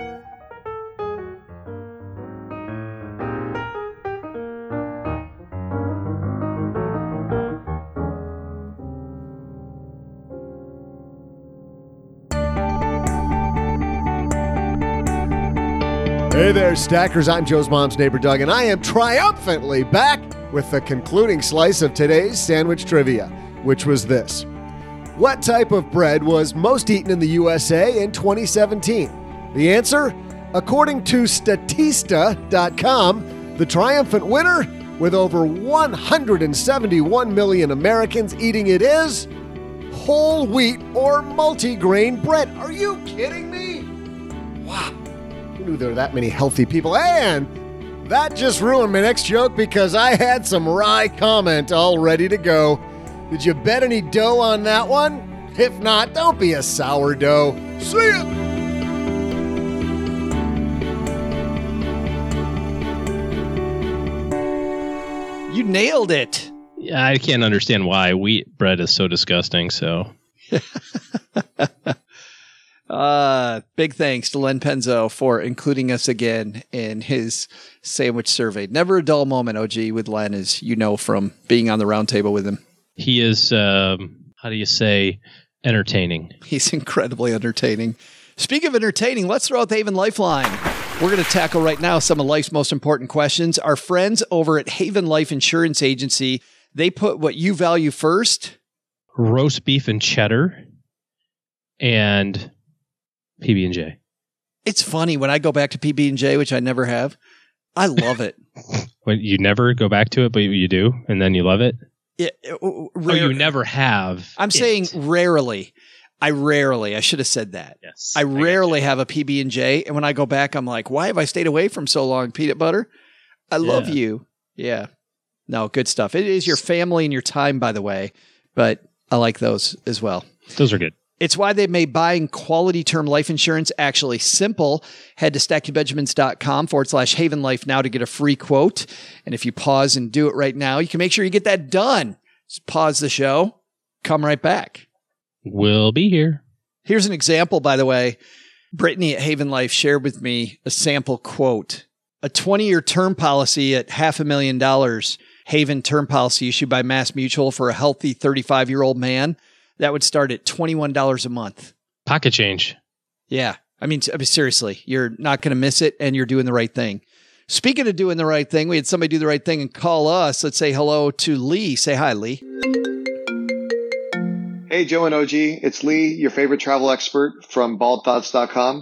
Hey there, Stackers. I'm Joe's mom's neighbor, Doug, and I am triumphantly back with the concluding slice of today's sandwich trivia, which was this. What type of bread was most eaten in the USA in 2017? The answer? According to Statista.com, the triumphant winner, with over 171 million Americans eating it, is whole wheat or multigrain bread. Are you kidding me? Wow. Who knew there were that many healthy people? And that just ruined my next joke because I had some wry comment all ready to go. Did you bet any dough on that one? If not, don't be a sourdough. See ya! You nailed it. Yeah, I can't understand why wheat bread is so disgusting. So, big thanks to Len Penzo for including us again in his sandwich survey. Never a dull moment, OG, with Len, as you know from being on the round table with him. he is, how do you say, entertaining. He's incredibly entertaining. Speaking of entertaining, let's throw out the Haven Lifeline. We're going to tackle right now some of life's most important questions. Our friends over at Haven Life Insurance Agency, they put what you value first. Roast beef and cheddar and PB&J. It's funny when I go back to PB&J, which I never have. I love it. When you never go back to it, but you do, and then you love it? Yeah, you never have. I'm saying rarely. I should have said that. Yes. I rarely have a PB&J, and when I go back, I'm like, why have I stayed away from so long? Peanut butter? I love you. Yeah. No, good stuff. It is your family and your time, by the way, but I like those as well. Those are good. It's why they've made buying quality term life insurance actually simple. Head to stackingbenjamins.com/Haven Life now to get a free quote. And if you pause and do it right now, you can make sure you get that done. Just pause the show. Come right back. We'll be here. Here's an example, by the way. Brittany at Haven Life shared with me a sample quote. A 20-year term policy at $500,000, Haven term policy issued by Mass Mutual for a healthy 35-year-old man. That would start at $21 a month. Pocket change. Yeah. I mean, seriously, you're not going to miss it, and you're doing the right thing. Speaking of doing the right thing, we had somebody do the right thing and call us. Let's say hello to Lee. Say hi, Lee. Hey, Joe and OG. It's Lee, your favorite travel expert from baldthoughts.com.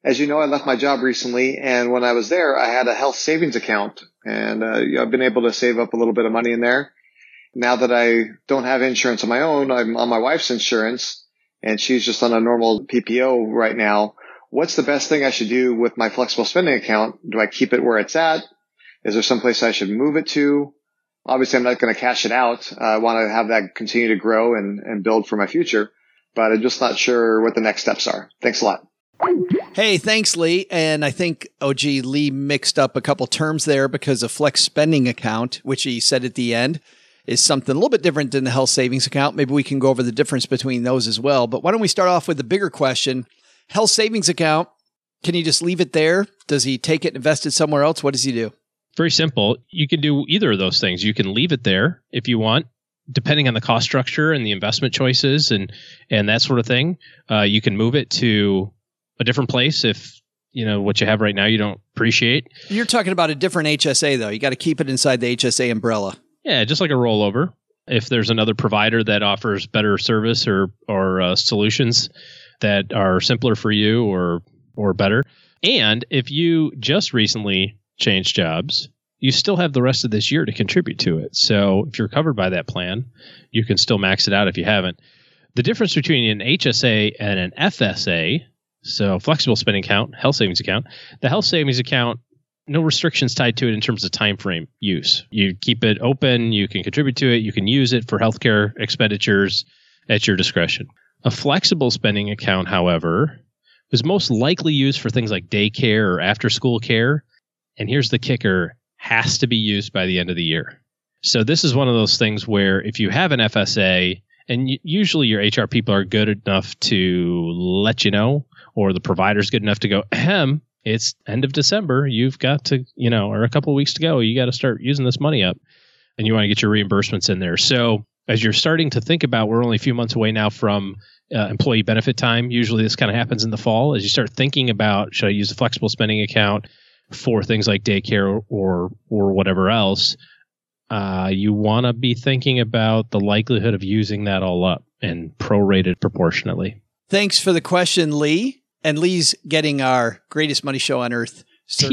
as you know, I left my job recently, and when I was there, I had a health savings account, and I've been able to save up a little bit of money in there. Now that I don't have insurance on my own, I'm on my wife's insurance, and she's just on a normal PPO right now. What's the best thing I should do with my flexible spending account? Do I keep it where it's at? Is there someplace I should move it to? Obviously, I'm not going to cash it out. I want to have that continue to grow and build for my future, but I'm just not sure what the next steps are. Thanks a lot. Hey, thanks, Lee. And I think, Lee mixed up a couple terms there because a flex spending account, which he said at the end, is something a little bit different than the health savings account. Maybe we can go over the difference between those as well. But why don't we start off with the bigger question? Health savings account, can you just leave it there? Does he take it and invest it somewhere else? What does he do? Very simple. You can do either of those things. You can leave it there if you want, depending on the cost structure and the investment choices and that sort of thing. You can move it to a different place if what you have right now you don't appreciate. You're talking about a different HSA, though. You got to keep it inside the HSA umbrella. Yeah, just like a rollover. If there's another provider that offers better service or solutions that are simpler for you or better. And if you just recently changed jobs, you still have the rest of this year to contribute to it. So if you're covered by that plan, you can still max it out if you haven't. The difference between an HSA and an FSA, so flexible spending account, health savings account, the health savings account, no restrictions tied to it in terms of time frame use. You keep it open, you can contribute to it, you can use it for healthcare expenditures at your discretion. A flexible spending account, however, is most likely used for things like daycare or after-school care. And here's the kicker, has to be used by the end of the year. So this is one of those things where if you have an FSA, and usually your HR people are good enough to let you know, or the provider's good enough to go, it's end of December, you've got to, or a couple of weeks to go, you got to start using this money up, and you want to get your reimbursements in there. So as you're starting to think about, we're only a few months away now from employee benefit time. Usually this kind of happens in the fall. As you start thinking about, should I use a flexible spending account for things like daycare or whatever else, you want to be thinking about the likelihood of using that all up and prorated proportionately. Thanks for the question, Lee. And Lee's getting our Greatest Money Show on Earth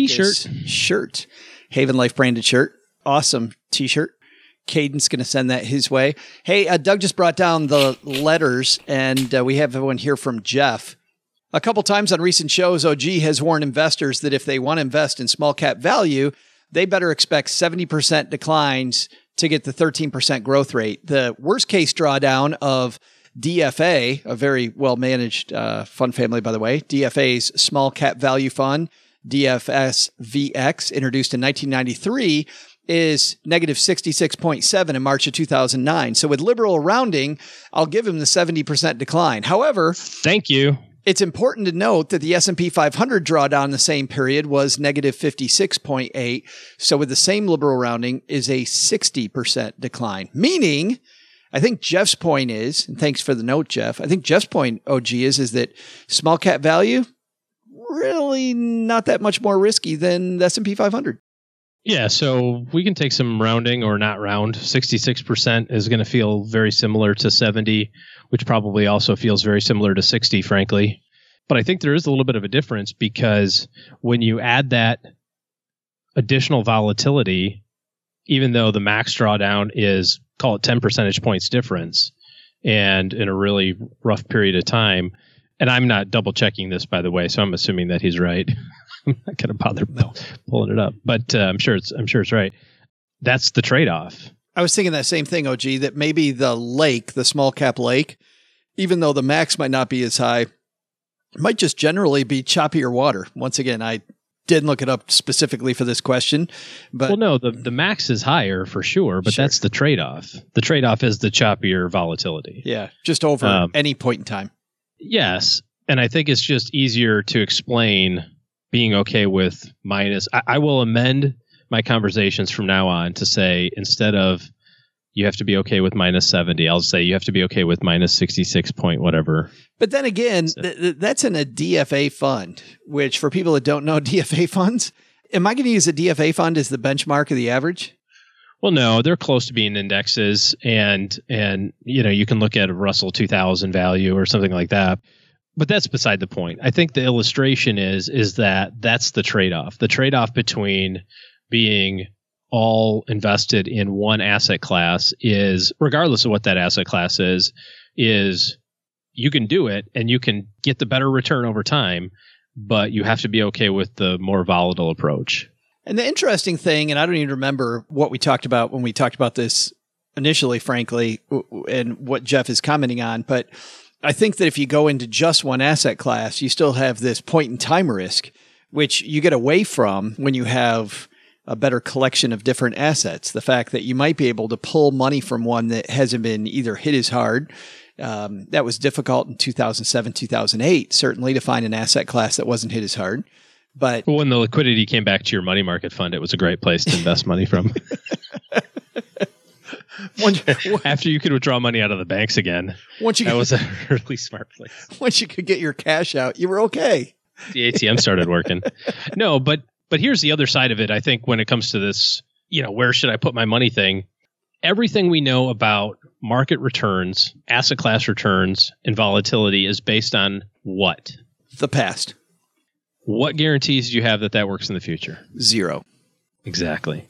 shirt, Haven Life branded shirt. Awesome t-shirt. Caden's going to send that his way. Hey, Doug just brought down the letters, and we have one here from Jeff. A couple times on recent shows, OG has warned investors that if they want to invest in small cap value, they better expect 70% declines to get the 13% growth rate. The worst case drawdown of DFA, a very well-managed fund family, by the way, DFA's small cap value fund, DFSVX, introduced in 1993, is negative 66.7 in March of 2009. So with liberal rounding, I'll give him the 70% decline. However, thank you. It's important to note that the S&P 500 drawdown in the same period was negative 56.8. So with the same liberal rounding is a 60% decline, meaning I think Jeff's point is, and thanks for the note, Jeff, I think Jeff's point, OG, is that small cap value, really not that much more risky than the S&P 500. Yeah, so we can take some rounding or not round. 66% is going to feel very similar to 70, which probably also feels very similar to 60, frankly. But I think there is a little bit of a difference because when you add that additional volatility, even though the max drawdown is, call it 10 percentage points difference, and in a really rough period of time, and I'm not double checking this, by the way, so I'm assuming that he's right. I'm not going to bother pulling it up, but I'm sure it's right. That's the trade-off. I was thinking that same thing, OG, that maybe the lake, the small cap lake, even though the max might not be as high, might just generally be choppier water. Once again, I didn't look it up specifically for this question, but no, the max is higher for sure, but that's the trade-off. The trade-off is the choppier volatility. Yeah, just over any point in time. Yes, and I think it's just easier to explain being okay with minus. I will amend my conversations from now on to say, instead of you have to be okay with minus 70, I'll say you have to be okay with minus 66 point whatever. But then again, that's in a DFA fund, which for people that don't know DFA funds, am I going to use a DFA fund as the benchmark of the average? Well, no, they're close to being indexes, and you can look at a Russell 2000 value or something like that. But that's beside the point. I think the illustration is that that's the trade-off. The trade-off between being all invested in one asset class is, regardless of what that asset class is you can do it and you can get the better return over time, but you have to be okay with the more volatile approach. And the interesting thing, and I don't even remember what we talked about when we talked about this initially, frankly, and what Jeff is commenting on, but I think that if you go into just one asset class, you still have this point in time risk, which you get away from when you have a better collection of different assets. The fact that you might be able to pull money from one that hasn't been either hit as hard. That was difficult in 2007, 2008, certainly, to find an asset class that wasn't hit as hard. But when the liquidity came back to your money market fund, it was a great place to invest money from. After you could withdraw money out of the banks again, that was a really smart place. Once you could get your cash out, you were okay. The ATM started working. No, but here's the other side of it. I think when it comes to this, where should I put my money thing? Everything we know about market returns, asset class returns, and volatility is based on what? The past. What guarantees do you have that works in the future? Zero. Exactly.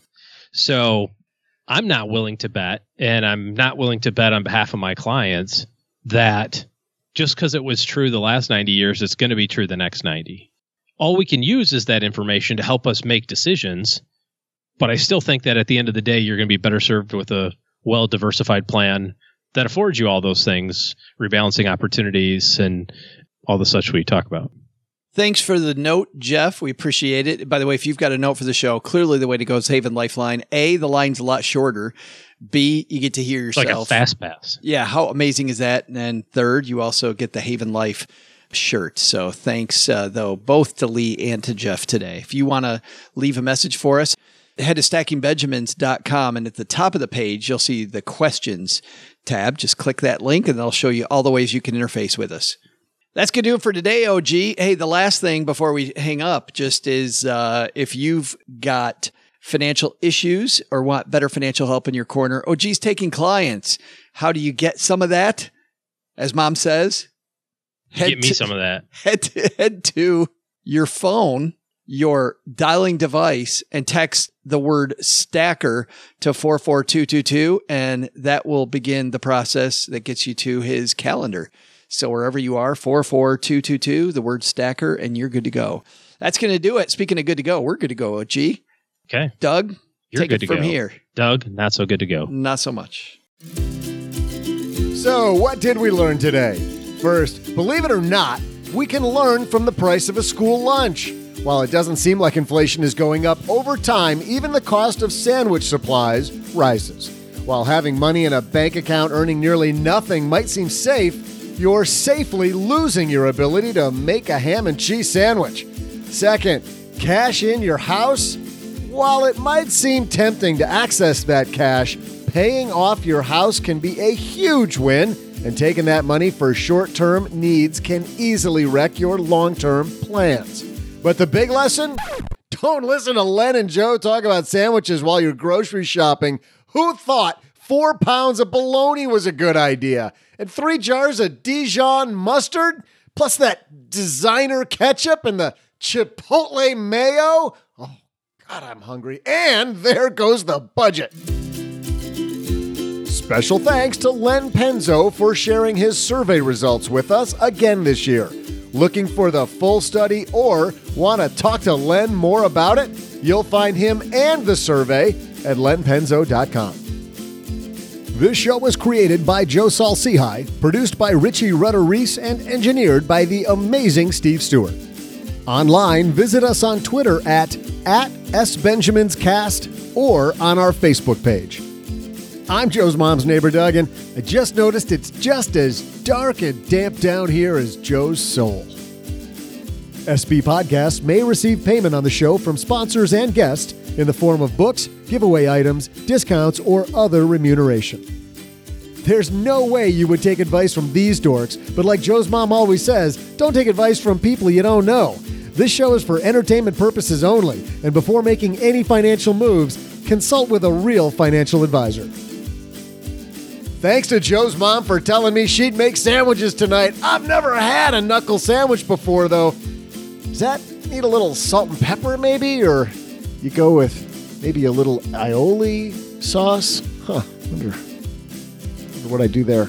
So I'm not willing to bet, and I'm not willing to bet on behalf of my clients that just because it was true the last 90 years, it's going to be true the next 90. All we can use is that information to help us make decisions. But I still think that at the end of the day, you're going to be better served with a well-diversified plan that affords you all those things, rebalancing opportunities and all the such we talk about. Thanks for the note, Jeff. We appreciate it. By the way, if you've got a note for the show, clearly the way to go is Haven Lifeline. A, the line's a lot shorter. B, you get to hear yourself. Like a fast pass. Yeah, how amazing is that? And then third, you also get the Haven Life shirt. So thanks, though, both to Lee and to Jeff today. If you want to leave a message for us, head to stackingbenjamins.com, and at the top of the page, you'll see the questions tab. Just click that link, and they'll show you all the ways you can interface with us. That's going to do it for today, OG. Hey, the last thing before we hang up just is if you've got financial issues or want better financial help in your corner, OG's taking clients. How do you get some of that? As Mom says, get me some of that. Head to your phone, your dialing device, and text the word stacker to 44222, and that will begin the process that gets you to his calendar. So wherever you are, 44222, the word stacker, and you're good to go. That's going to do it. Speaking of good to go, we're good to go, OG. Okay. Doug, you're take good it to from go. here. Doug, not so good to go. Not so much. So, what did we learn today? First, believe it or not, we can learn from the price of a school lunch. While it doesn't seem like inflation is going up over time, even the cost of sandwich supplies rises. While having money in a bank account earning nearly nothing might seem safe, you're safely losing your ability to make a ham and cheese sandwich. Second, cash in your house. While it might seem tempting to access that cash, paying off your house can be a huge win, and taking that money for short-term needs can easily wreck your long-term plans. But the big lesson? Don't listen to Len and Joe talk about sandwiches while you're grocery shopping. Who thought 4 pounds of bologna was a good idea? And 3 jars of Dijon mustard? Plus that designer ketchup and the Chipotle mayo? Oh, God, I'm hungry. And there goes the budget. Special thanks to Len Penzo for sharing his survey results with us again this year. Looking for the full study or want to talk to Len more about it? You'll find him and the survey at lenpenzo.com. This show was created by Joe Saul-Sehy, produced by Richie Rutter-Reese, and engineered by the amazing Steve Stewart. Online, visit us on Twitter at @SBenjaminsCast or on our Facebook page. I'm Joe's mom's neighbor, Doug, and I just noticed it's just as dark and damp down here as Joe's soul. SB Podcasts may receive payment on the show from sponsors and guests in the form of books, giveaway items, discounts, or other remuneration. There's no way you would take advice from these dorks, but like Joe's mom always says, don't take advice from people you don't know. This show is for entertainment purposes only, and before making any financial moves, consult with a real financial advisor. Thanks to Joe's mom for telling me she'd make sandwiches tonight. I've never had a knuckle sandwich before, though. Does that need a little salt and pepper, maybe? Or you go with maybe a little aioli sauce? Huh, wonder what I do there.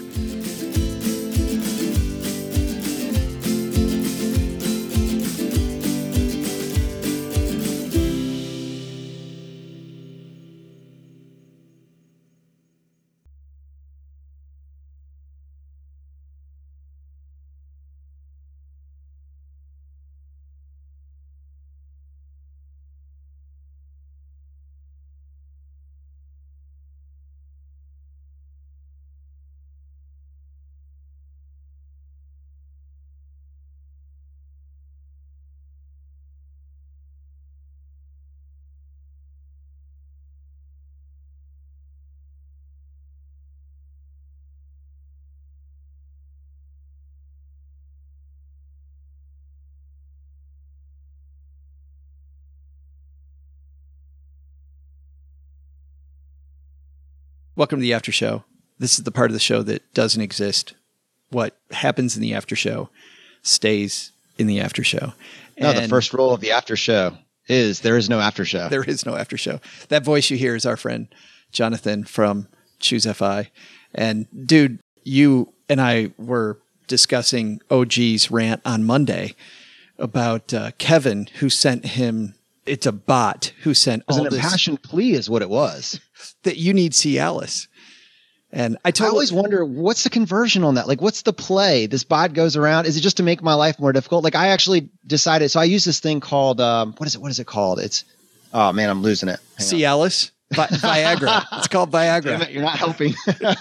Welcome to the after show. This is the part of the show that doesn't exist. What happens in the after show stays in the after show. No, the first rule of the after show is there is no after show. There is no after show. That voice you hear is our friend Jonathan from Choose FI. And dude, you and I were discussing OG's rant on Monday about Kevin, who sent him, it's a bot who sent all this. It was an impassioned plea is what it was. That you need Cialis. And I always wonder, what's the conversion on that? Like, what's the play? This bot goes around. Is it just to make my life more difficult? Like, I actually decided, so I use this thing called, what is it called? It's, oh man, I'm losing it. Cialis? Viagra. It's called Viagra. Damn it, you're not helping.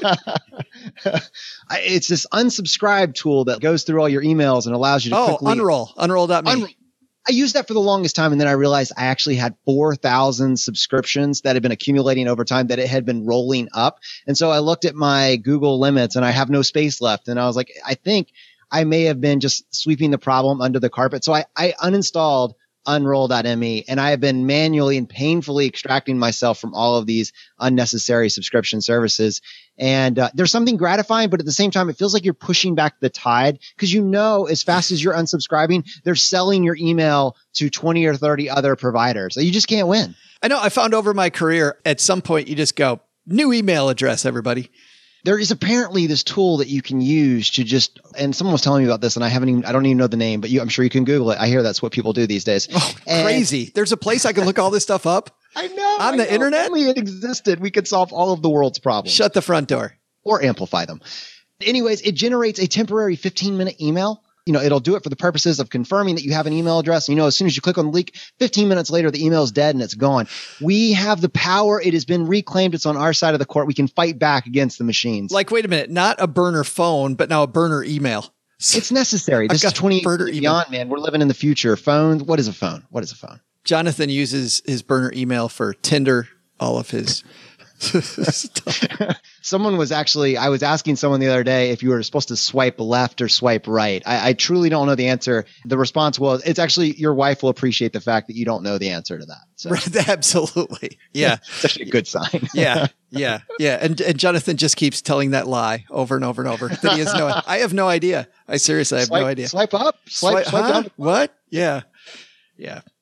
It's this unsubscribe tool that goes through all your emails and allows you to quickly. Unroll.me. I used that for the longest time, and then I realized I actually had 4,000 subscriptions that had been accumulating over time, that it had been rolling up. And so I looked at my Google limits and I have no space left. And I was like, I think I may have been just sweeping the problem under the carpet. So I uninstalled Unroll.me, and I have been manually and painfully extracting myself from all of these unnecessary subscription services. And there's something gratifying, but at the same time, it feels like you're pushing back the tide, because as fast as you're unsubscribing, they're selling your email to 20 or 30 other providers. You just can't win. I know. I found over my career, at some point, you just go, new email address, everybody. There is apparently this tool that you can use to just, and someone was telling me about this, and I don't even know the name, but I'm sure you can Google it. I hear that's what people do these days. Oh, crazy. There's a place I can look all this stuff up. I know. On the internet? If only it existed, we could solve all of the world's problems. Shut the front door. Or amplify them. Anyways, it generates a temporary 15-minute email. It'll do it for the purposes of confirming that you have an email address. As soon as you click on the link, 15 minutes later, the email is dead and it's gone. We have the power. It has been reclaimed. It's on our side of the court. We can fight back against the machines. Like, wait a minute, not a burner phone, but now a burner email. It's necessary. This is 20 years beyond, man. We're living in the future. Phones. What is a phone? What is a phone? Jonathan uses his burner email for Tinder, all of his I was asking someone the other day if you were supposed to swipe left or swipe right. I truly don't know the answer. The response was, it's actually, your wife will appreciate the fact that you don't know the answer to that. So. Right, absolutely. Yeah. It's actually a good sign. Yeah. And Jonathan just keeps telling that lie over and over and over. That he has I have no idea. I seriously have no idea. Swipe up. Swipe down. What? Yeah.